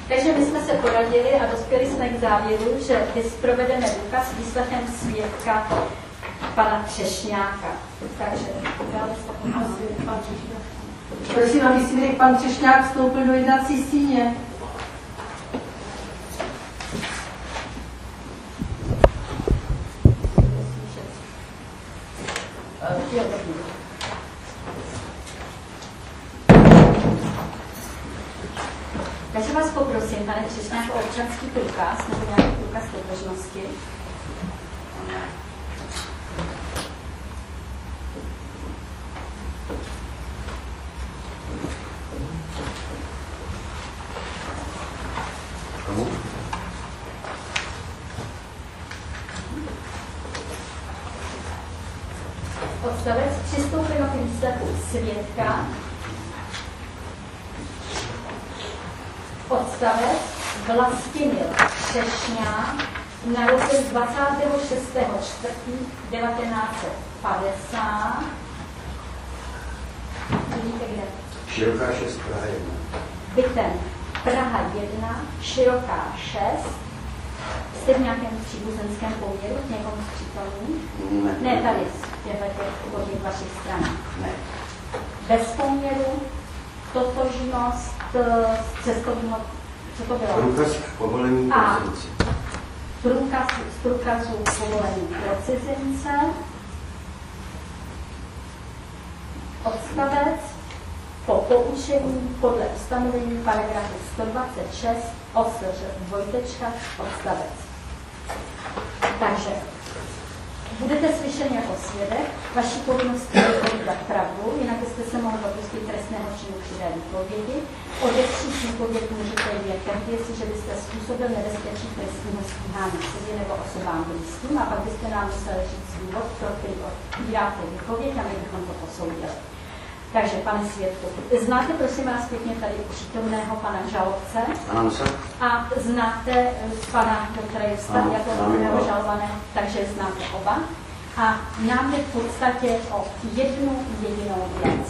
Takže my jsme se poradili a dospěli jsme k závěru, že dnes provedeme důkaz výslechem svědka pana Třešňáka. Takže dále se poprosím pan Třešňák. Prosím, aby svědek pan Třešňák vstoupil do jednací síně. Takže vás poprosím, pane Třešňák, o občanský průkaz nebo nějaký průkaz totožnosti. Odstavec přistoupeno k výslechu svědka. Odstavec Vlastimil Třešňák, narozen 26.4.1950. Vidíte kde? Široká 6, Praha 1. Bytem Praha 1, Široká 6. Jste v nějakém příbuzenském poměru k někomu z přítomných? Ne, tady v těch vašich stranách. Ne. Bez poměru, totožnost, cestovního, co to bylo? Průkaz povolení pro cizince. Průkaz z průkazu povolení pro cizince. Odstavec po poučení podle ustanovení paragrafu 126 OSŘ dvojtečka odstavec. Takže budete slyšeni jako svědek, vaší povinností je povídat pravdu, jinak byste se mohli dopustit trestného činu křivé výpovědi. Odepřít výpověď můžete věkem, jestliže byste způsobil nebezpečí trestního stíhání sobě nebo osobám blízkým, a pak byste nám museli říct důvod, pro který odbíráte výpověď, a my bychom to posoudili. Takže, pane svědku, znáte, prosím vás pěkně, tady přítomného pana žalobce a znáte pana doktora Justa jako hlavního žalovaného, takže znáte oba. A nám jde v podstatě o jednu jedinou věc.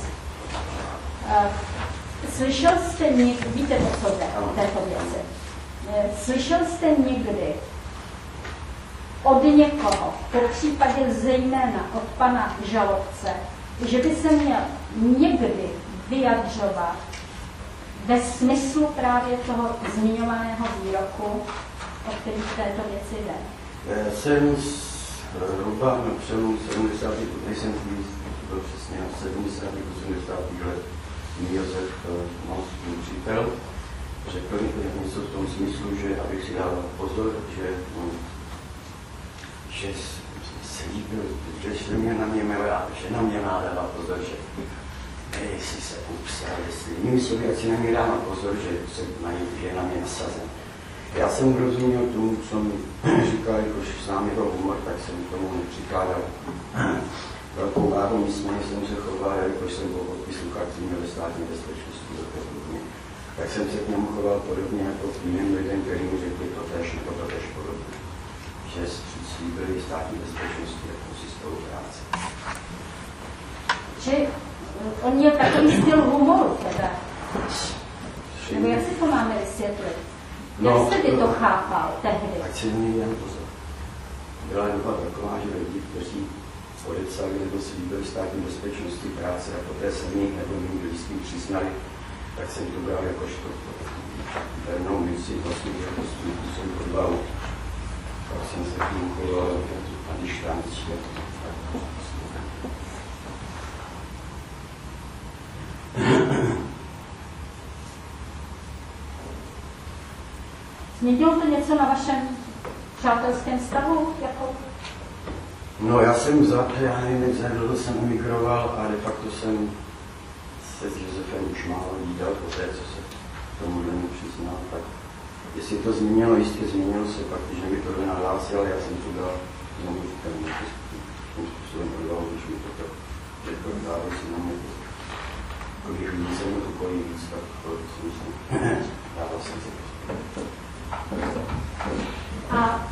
Slyšel jste někdy, víte, o co jde o této věci, slyšel jste někdy od někoho, po případě zejména od pana žalobce, že by se měl někdy vyjadřovat ve smyslu právě toho zmiňovaného výroku, o který v této věci jde? Jsem zhruba na přelomu 70. nejsem byl přesně na 70. 80. let. Josef, můj přítel, řekl mi něco v tom smyslu, že abych si dal pozor, že se líbil, že na mě má dávat pozor, že jestli se upsal, jestli jinými slovy, ať si na mě dává pozor, že je na mě nasazen. Já jsem rozuměl tomu, co mi říkal, jakož znám jeho humor, tak jsem tomu nepřikládal velkou váhu, nicméně jsem se choval, jakož jsem byl podpisu karty ve státní bezpečnosti, tak jsem se k němu choval podobně jako k jiným lidem, kteří mi řekli totéž nebo totéž podobně. Že slíbili státní bezpečnosti jako si spolupráce. Že on měl takový styl humoru teda. Nebo jak si to máme vysvětlit? Jak jste ty to chápal tehdy? Tak si mě jen pozor. Byla doba taková, že lidi, kteří podepsali nebo slíbili státní bezpečnosti práce a poté se mě nebo mým blízkým přiznali, tak jsem to bral jakožto pevnou věci, vlastně jako svůj jsem podval. Tak jsem se k ním choval a když tam Změnilo to něco na vašem přátelském vztahu? Jako? No, já nevím, jak dlouho jsem emigroval a de facto jsem se s Josefem už málo vídal po té, co se tomu dnu přiznal. Tak jestli to změnilo, jistě změnilo se pak, když mi to nahlásil, ale já jsem to dal znovu říkám, tím způsobem odval, když mi to řekl, dával si na mě kolik lidí jsem to kolik víc, tak dával jsem se to. A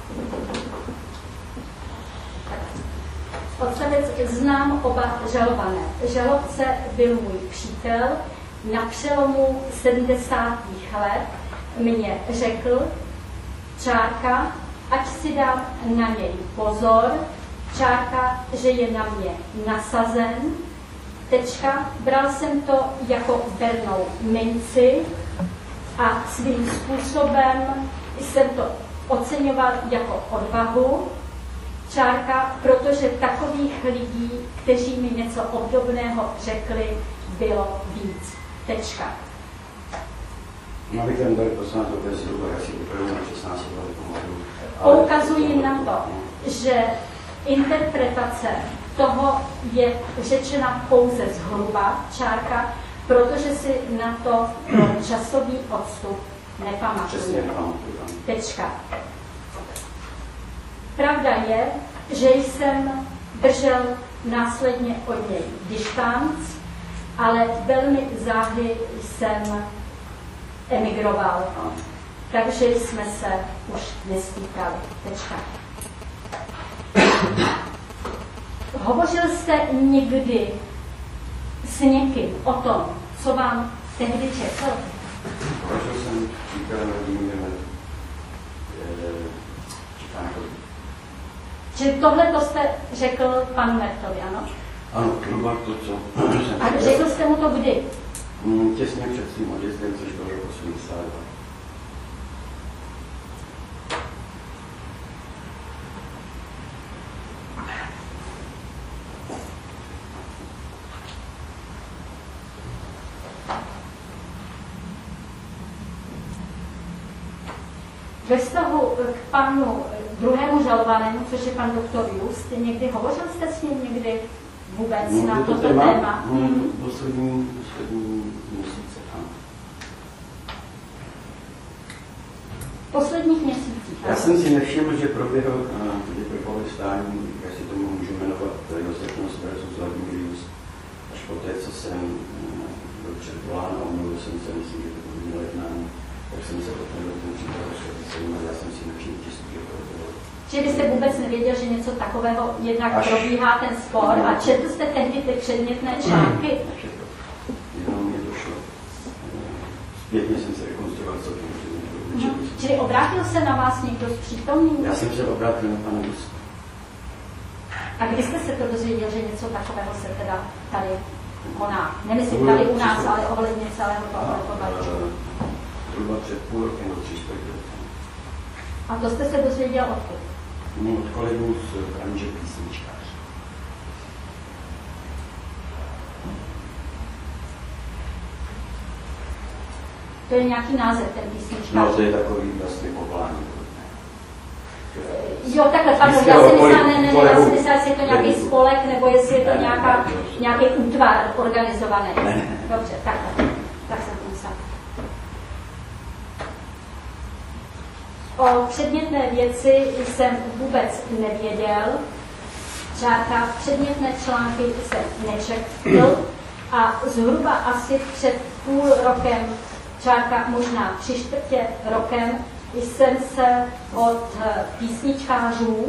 odstavec znám oba žalované. Žalobce byl můj přítel na přelomu 70. let. mě řekl, čárka, ať si dám na něj pozor, čárka, že je na mě nasazen, tečka, bral jsem to jako bernou minci a svým způsobem jsem to oceňoval jako odvahu, čárka, protože takových lidí, kteří mi něco obdobného řekli, bylo víc. Tečka. No, abych ten byl poslanat to zhruba, jak si vypadou na 16 let pomohu. Poukazuji na to, že interpretace toho je řečena pouze zhruba, čárka, protože si na to časový odstup nepamatuju. Tečka. Pravda je, že jsem držel následně od něj distanc, ale velmi záhy jsem emigroval. Takže jsme se už nestýkali. Tečka. Hovořil jste někdy s někým o tom, co vám tehdy četl? Hovořil jsem příkladem Vladimírem Čicánkovi. Že tohle to jste řekl panu Mertovi, ano? Ano, zhruba to, co jsem A řekl jste mu to kdy? Těsně před svým odjezdem, což bylo roku 82. Ve vztahu k panu druhému žalovanému, což je pan doktor Just, někdy hovořil jste s ním někdy vůbec na toto téma? Poslední měsíce, ano. V posledních měsících. Já jsem si nevšiml, že proběhl vyprpovestání, jak si tomu můžu jmenovat, Josefnost versus Vladimír Just. Až poté, co jsem byl předvolán a omluvil jsem se, myslím, že to bylo jednání, tak jsem se potom do toho připravil, já jsem si nevšiml tisku, že to bylo. Čili byste vůbec nevěděl, že něco takového jednak probíhá ten spor a četl jste tehdy ty předmětné články? Jenom mě došlo. Zpětně jsem se rekonstruoval celkem. Čili obrátil se na vás někdo z přítomných? Já jsem se obrátil na pana Ruska. A kdy jste se to dozvěděl, že něco takového se teda tady koná? Nemyslím tady u nás, ale ohledně celého toho balíčku. Zhruba před půl rokem do 3 roky. A to jste se dozvěděl odkud? Od kolegů z branže písničkářů. To je nějaký název, ten písničkář? No, to je takový vlastně povolání. Jo, takhle, pardon, já si myslela, jestli je to nějaký spolek, nebo jestli je to nějaký útvar organizovaný. Dobře, takhle. Tak jsem to myslela. O předmětné věci jsem vůbec nevěděl. Čárka, předmětné články jsem nečetl a zhruba asi před půl rokem, čárka možná 3/4 rokem, jsem se od písničkářů,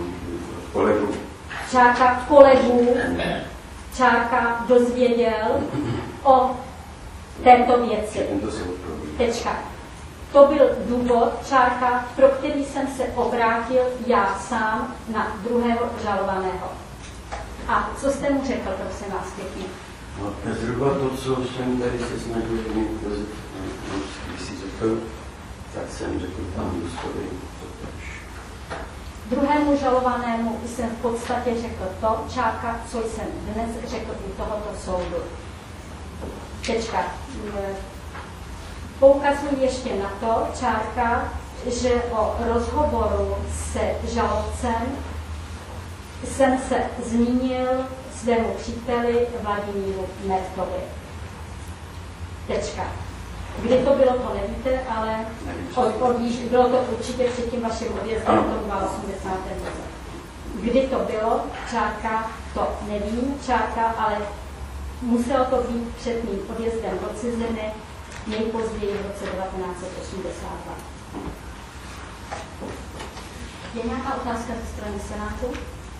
kolegů, čárka dozvěděl o této věci. Tečka. To byl důvod, čárka, pro který jsem se obrátil já sám na druhého žalovaného. A co jste mu řekl, prosím vás pěkně? No, zhruba to, co jsem tady se snažil když si řekl, tak jsem řekl panu Juskovi totéž. Druhému žalovanému jsem v podstatě řekl to, čárka, co jsem dnes řekl u tohoto soudu. Tečka. Poukazuji ještě na to, čárka, že o rozhovoru se žalobcem jsem se zmínil svému příteli Vladimíru Mertovi. Tečka. Kdy to bylo, to nevíte, ale bylo to určitě před tím vaším odjezdem, to bylo 80. roce. Kdy to bylo, čárka, to nevím, čárka, ale muselo to být před mým odjezdem do ciziny, nejpozději v roce 1982. Je nějaká otázka ze strany Senátu?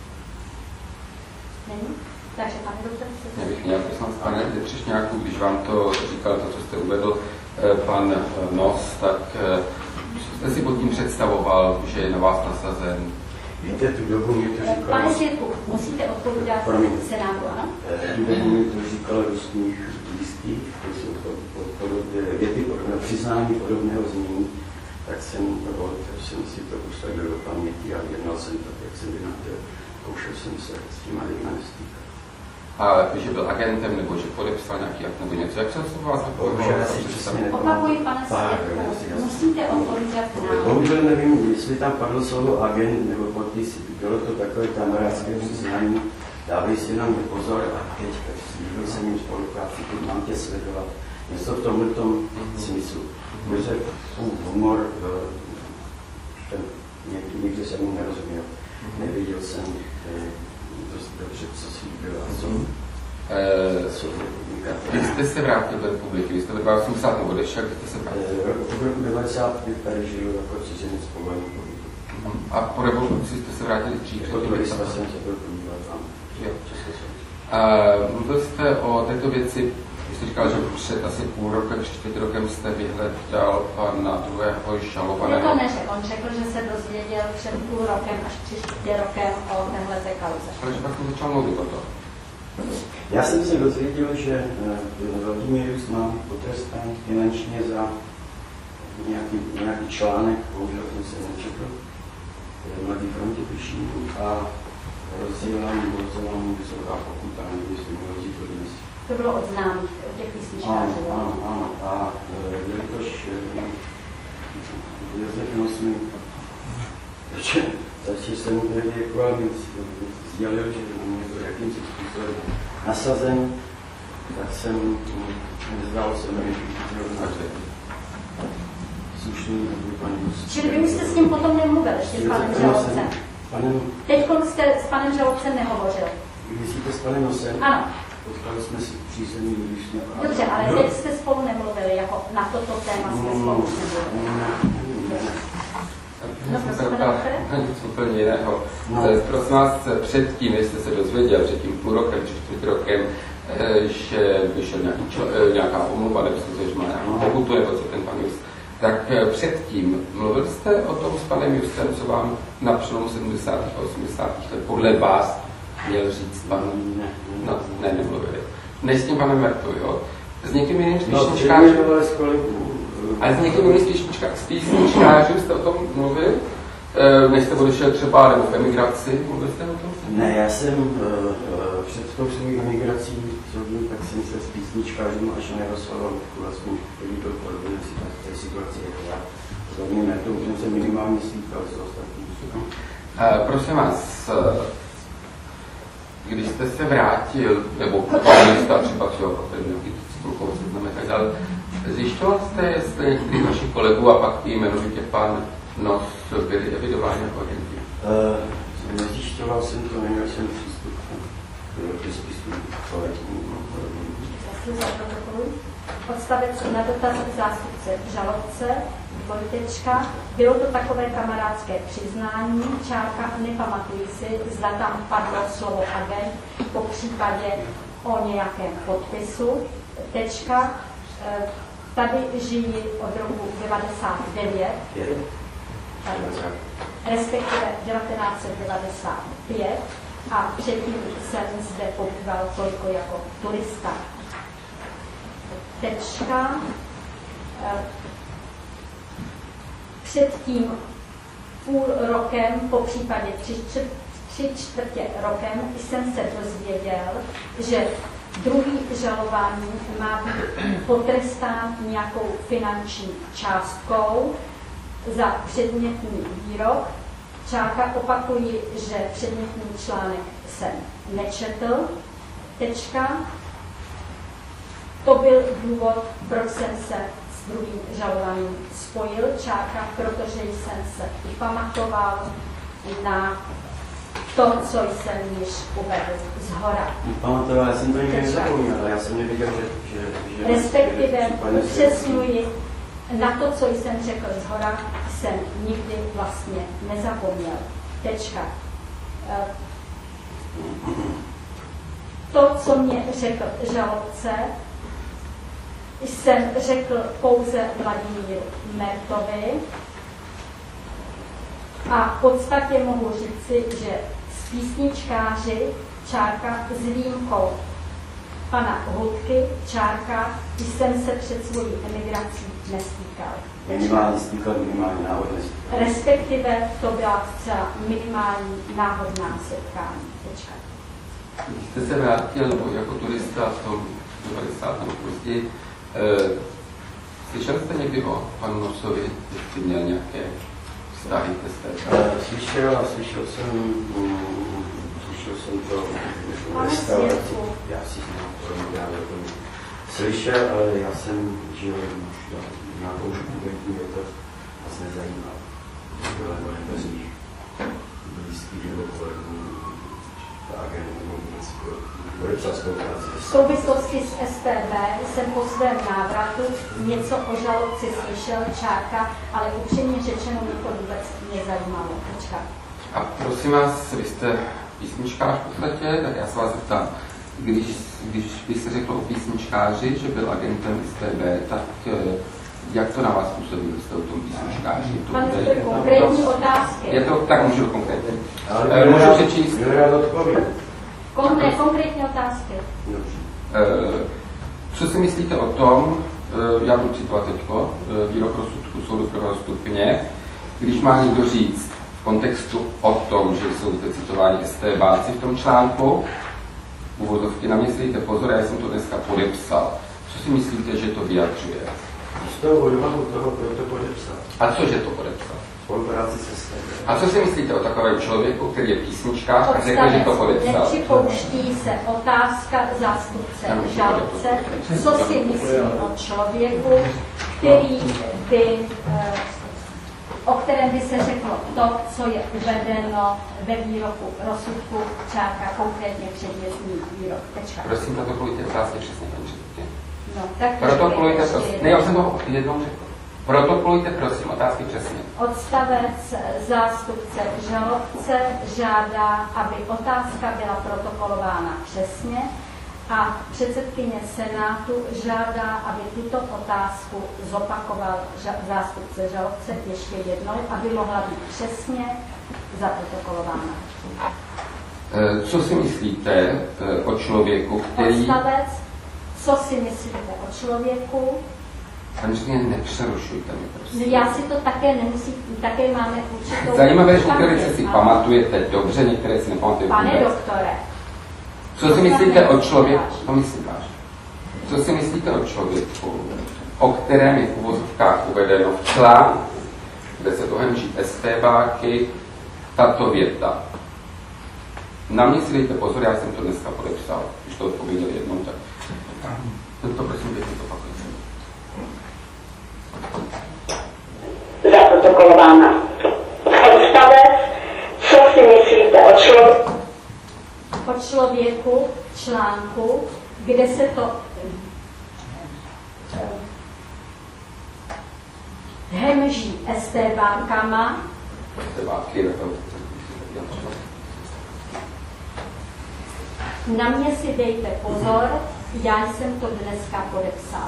Není? Takže pane doktor, Já bych měl poslanec, pane Třešňáku, když vám to říkal, to, co jste uvedl, pan Nos, tak jste si pod tím představoval, že je na vás nasazen? Víte, tu dobu mi to říkalo... Pane Světku, musíte odpovídat Senátu, ano? Tu dobu mi to říkalo různých lístkých, to jsou věty podobné, přiznání podobného znění, tak jsem si to usadil do paměti a jednal jsem tak, jak jsem vynátil. Poušel jsem se s těma lidmi nestýkat. A že byl agentem, nebo že podepsal nějaký akt nebo něco, jak se to vás Opakuji, pane Světku, musíte odpovídat na... Bohužel nevím, jestli tam padlo slovo agent nebo podpis, bylo to takové kamarádské přiznání. Dávej si na mě pozor a teď slíbil jsem jim spolupráci, teď mám tě sledovat. Něco v tomhletom smyslu. Protože humor, někdy jsem mu nerozuměl. Nevěděl jsem dost dobře, co slíbil a co. Když jste se vrátil do republiky, vy jste v 80 nebo odešel, kdy jste se vrátil? V roku 95 tady žil jako cizinec po vojnu. A po revoluci jste se vrátili dřív? Jsem se byl podívat tam. Mluvil jste o této věci, vy jste říkal, že před asi půl rokem, 4 rokem jste vyhledal pana druhého žalovaného. To neřekl, on řekl, že se dozvěděl před půl rokem až 4 rokem o téhleté kauze. Ale že pak jsem začal mluvit o tom. Já jsem se dozvěděl, že Vladimír Rus má být potrestán finančně za nějaký článek, bohužel jsem se nečetl, Mladý frontě píší a rozdělání vysoká pokuta, nevím, hrozí to dnes. To bylo od známých, od těch písničkářů. Ano. A jelikož Josef Nosný, takže jsem tehdy jako sdělil, že mě to jakýmsi způsobem nasazen, tak jsem nezdál se mi, že slušný paní. Čili vy už jste s ním potom nemluvil, ještě s panem žalobcem. Teď jste s panem žalobcem nehovořil. Myslíte s panem Nosem? Ano. Potkali jsme si přízemní, když jsme... Dobře, ale teď jste spolu nemluvili, jako na toto téma jste spolu nemluvili. Něco úplně jiného. Prosím vás, předtím, než jste se dozvěděl, před tím půl rokem či 4 rokem, že vyšel nějaká omluva, nebo že má nějakou pokutu, nebo co ten pan Just, tak předtím mluvil jste o tom s panem Justem, co vám na přelomu 70. a 80. let podle vás měl říct pan? Ne, nemluvili. Ne s tím panem Mertou, jo? S někým jiným spíšničkářem? Ale s někým jiným spíšničkářem jste o tom mluvil? Než jste odešel třeba nebo v emigraci? Mluvil jste o tom? Ne, já jsem před tou svou emigrací, tak jsem se s písničkářem až nerozhodoval, vlastně, který byl podobný v té situaci jako já. S Vladimírem Mertou jsem se minimálně slíkal s ostatním. Prosím vás, když jste se vrátil, nebo panista třeba nějaký spolkový seznam a tak dále, zjišťoval jste, jestli některý z našich kolegů a pak i jmenovitě pan Nos byli evidováni jako agenti? Nezjišťoval jsem to, neměl jsem přístup k spisu kvalitnímu. Odstavec na dotaz zástupce žalobce, dvojtečka, bylo to takové kamarádské přiznání, čárka, nepamatuji si, zda tam padlo slovo agent, po případě o nějakém podpisu, tečka, tady žijí od roku 99, respektive 1995 a předtím jsem zde pobýval toliko jako turista. Tečka. Předtím půl rokem, po případě 3/4 rokem jsem se dozvěděl, že druhý žalovaný má být potrestán nějakou finanční částkou za předmětný výrok. Čárka, opakuji, že předmětný článek jsem nečetl. Tečka. To byl důvod, proč jsem se s druhým žalovaným spojil, čárka, protože jsem se pamatoval na to, co jsem již uvedl zhora. Pamatoval, já jsem to nikdy nezapomněl, ale já jsem nevěděl, že respektive upřesňuji, na to, co jsem řekl zhora, jsem nikdy vlastně nezapomněl. Tečka. To, co mě řekl žalobce, jsem řekl pouze Vladimíru Mertovi a v podstatě mohu říci, že s písničkáři čárka s výjimkou pana Hudky, čárka, jsem se před svojí emigrací nestýkal. Minimální stýkal, minimální náhodné stýkal. Respektive to byla zcela minimální náhodná setkání. Tečka. Jste se vrátil jako turista v tom 90. později. Slyšel jste někdy o panu Nosovi, jestli měl nějaké vztahy ke STB? Slyšel jsem to v restauraci. Já si znám, slyšel, ale já jsem žil už nějakou škůdku, mě to vás nezajímalo. Bylo bez mých blízkých nebo kolegů, tak nebo vůbec podepsal spolupráci. V souvislosti s STB jsem po svém návratu něco o žalobci slyšel, čárka, ale upřímně řečeno mě to vůbec nezajímalo. Tečka. A prosím vás, vy jste písničkář v podstatě, tak já se vás zeptám, když by se řeklo o písničkáři, že byl agentem STB, tak jak to na vás působí, že jste o tom písničkáři? Pane, to je konkrétní otázky. Je to, tak můžu konkrétně. Ale můžu přečíst? Konkrétní otázky. Co si myslíte o tom, já budu citovat teďko, výrok rozsudku soudu prvního stupně, když má někdo říct v kontextu o tom, že jsou zde citováni STBáci v tom článku, úvodovky na mě si dejte pozor, já jsem to dneska podepsal. Co si myslíte, že to vyjadřuje? Z toho odvahu toho, kdo to podepsal. A cože to podepsal? Spolupráci se STB. A co si myslíte o takovém člověku, který je písničkář a řekl, že to podepsal? Nepřipouští se otázka zástupce žalobce, co si myslí o člověku, který by, o kterém by se řeklo to, co je uvedeno ve výroku rozsudku, čárka, konkrétně předmětný výrok. Tečka. Prosím, protokolujte otázky přesně, paní předsedkyně. No, tak Protokolujte, prosím. Ne, já jsem to jednou řekl. Protokolujte, prosím, otázky přesně. Odstavec zástupce žalobce žádá, aby otázka byla protokolována přesně a předsedkyně Senátu žádá, aby tuto otázku zopakoval zástupce žalobce ještě jednou, aby mohla být přesně zaprotokolována. Co si myslíte o člověku, který... Odstavec, co si myslíte o člověku? Paní předsedkyně, nepřerušujte mi, prosím. Já si to také nemusím, také máme určitou... Zajímavé, že některé věci si pamatujete dobře, některé si nepamatujete. Pane doktore. Co si myslíte o člověku? To myslím vážně. Co si myslíte o člověku, o kterém je v uvozovkách uvedeno v článku, kde se to hemží STBáky, tato věta. Na mě si dejte pozor, já jsem to dneska podepsal. Když to odpověděl jednou, tak to prosím pěkně opakujte. Zaprotokolována. Odstavec, co si myslíte o člověku, článku, kde se to hemží STBákama. STBáky, Na mě si dejte pozor, já jsem to dneska podepsal.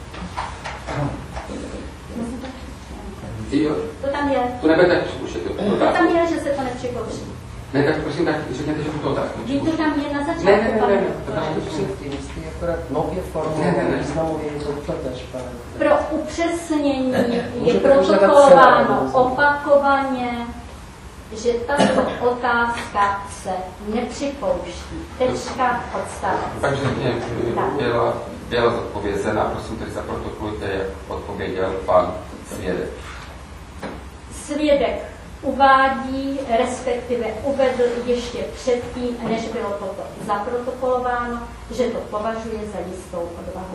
Jo. To tam je. To nebudete připouštět. To tam je, že se to nepřipouští. Ne, tak prosím, tak řekněte, že to otázku. To tam je na začátku. Ne. Předtím akorát nově formou významově doplňaš, pane. Pro upřesnění je protokolováno opakovaně, že tato otázka se nepřipouští. Tečka, odstavec. Takže mě byla zodpovězena, prosím, tedy zaprotokolujte, jak odpověděl pan svědek. Svědek uvádí, respektive uvedl ještě předtím, než bylo toto zaprotokolováno, že to považuje za jistou odvahu.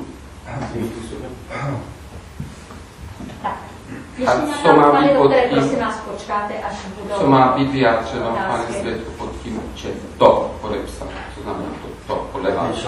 Tak. Ještě nějaká, pane doktore, prosím nás, počkáte, až budou... Co má být vyjádřeno, pane svědku, pod tím, že to podepsal? Co znamená to podle vás?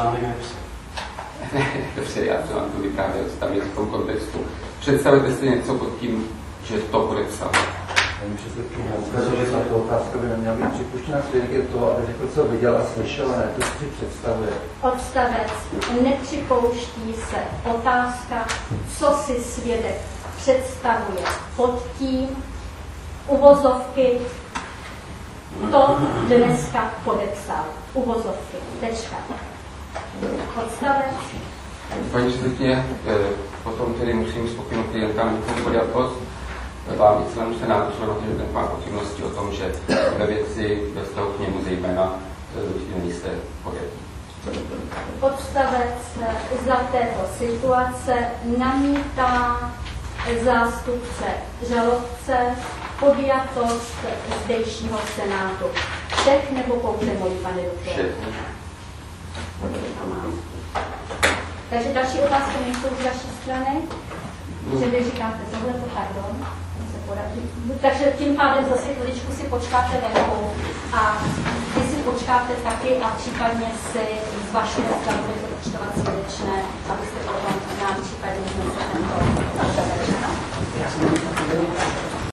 Dobře, já jsem vám to vyprávěl, tam je v tom kontextu. Představte si něco pod tím, že to podepsal. Paní předsedkyně, ukazuje, že tato otázka by neměla být připuštěna svědkem toho, aby řekl, co viděl a slyšel, a ne to, co si představuje. Odstavec nepřipouští se otázka, co si svědek představuje pod tím, uvozovky, to dneska podepsal. Uvozovky. Tečka. Odstavec. Paní předsedkyně, potom tedy musím z pokynu klienta podat post. Vám i celému senátu šlo, že ten má pochybnosti o tom, že ve věci ve vztahu k němu zejména nejste podjetí. Odstavec za této situace namítá zástupce žalobce podjatost zdejšího senátu. Všech nebo pouze mojí, pane doktore? Takže další otázky nejsou z vaší strany? Že vy říkáte tohleto, pardon. Takže tím pádem zase chviličku si počkáte venku a vy si počkáte taky a případně si zvažte, zda budete počtovat svědečné, abyste potom nám případně znesli tento.